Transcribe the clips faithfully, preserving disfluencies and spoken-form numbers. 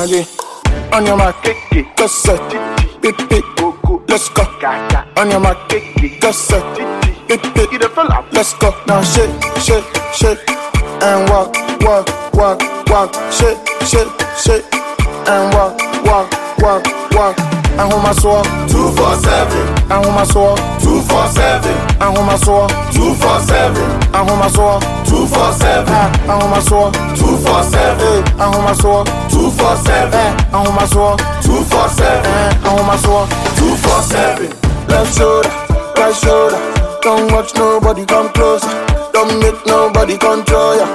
again. On your mark, get set, beep beep, let's go. On your mark, get set, beep beep, let's go. Now shake, shake, shake, and walk, walk, walk, walk. Shake, shake, shake, and walk, walk, walk, walk. And hold my soul, two four seven. and hold my soul, two four seven. and hold my soul, two four seven. and hold my soul, two four seven. and hold my soul, two four seven. and hold my soul, two four seven. and hold my soul, two four seven. and hold my soul. two four seven. Left shoulder, right shoulder. Don't watch nobody come closer. Don't make nobody control ya.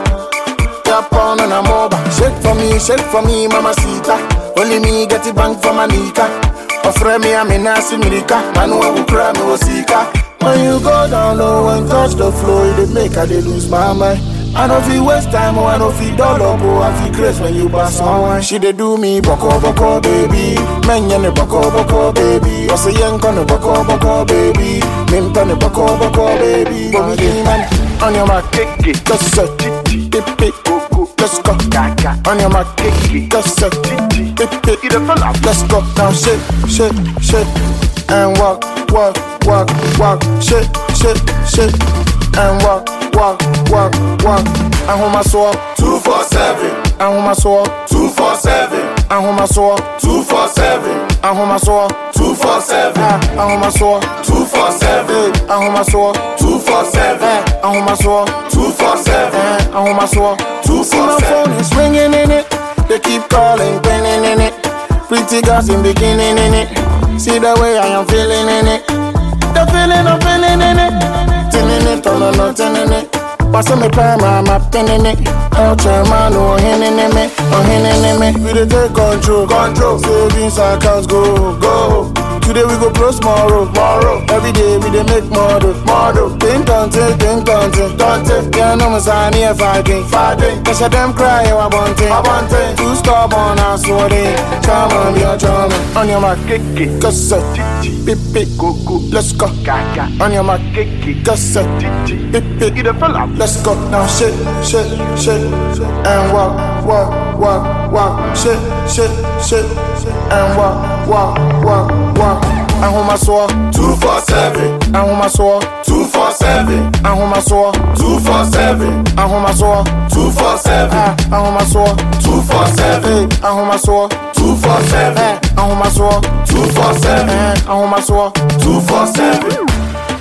Tap on and I'm over. Shake for me, shake for me, mamacita. Only me get it bang for my nika. Offer me, I'm in Nasi Milika. I know I will cry, me will seek her. When you go down low and touch the floor, it make her they lose my mind. I don't feel waste time, oh, I don't feel dull up, oh, I feel crazy when you pass on. She they do me boko boko baby, men yene boko boko baby. I say yank on the boko boko baby, mint on the boko boko baby. But me man, on your mark, just set, pip pip, let's go. On your mark, just set, pip pip, let's go. Now shake, shake, shake, and walk, walk, walk, walk. Shake, shake, shake, and walk, walk, walk, walk. And hold my soul, two four seven. and hold my soul, two four seven. and hold my soul, two four seven. and hold my soul, two four seven. and hold my soul, two four seven. and hold my soul, two four seven. and hold my soul, two four seven. and hold my soul. two See four my phone seven. is ringing in it. They keep calling, pinning in it. Pretty girls in bikini in it. See the way I am feeling in it. The feeling I'm feeling in it. Tinning it, oh no, no, tinning it. Pass me prime, I'm up tinning it. Oh, chairman, oh, hinning in me, oh, hinning in me. We dey take control, control. Savings accounts go, go. Today we go plus tomorrow, tomorrow. Every day we dey make more dough, more dough. Think content, think content, content. Yeah, no more sign here fighting, fighting. Cause of them cry, I want it, I want it. Too stubborn, I swear they. Come on, you're drama. On your mark, cause set, pip pip, go go, let's go. On your mark, cause set, pip pip, let's go. Now shake, shake, shake, and walk, walk, walk, walk. Shake, shake, shake, and walk, walk, walk, walk. And hold my soul, two four seven. and hold my soul, two four seven. and hold my soul, two four seven. and hold my soul, two four seven. and hold my soul, two four seven. and hold my soul, two four seven. and hold my soul, two four seven. and hold my soul. two four seven.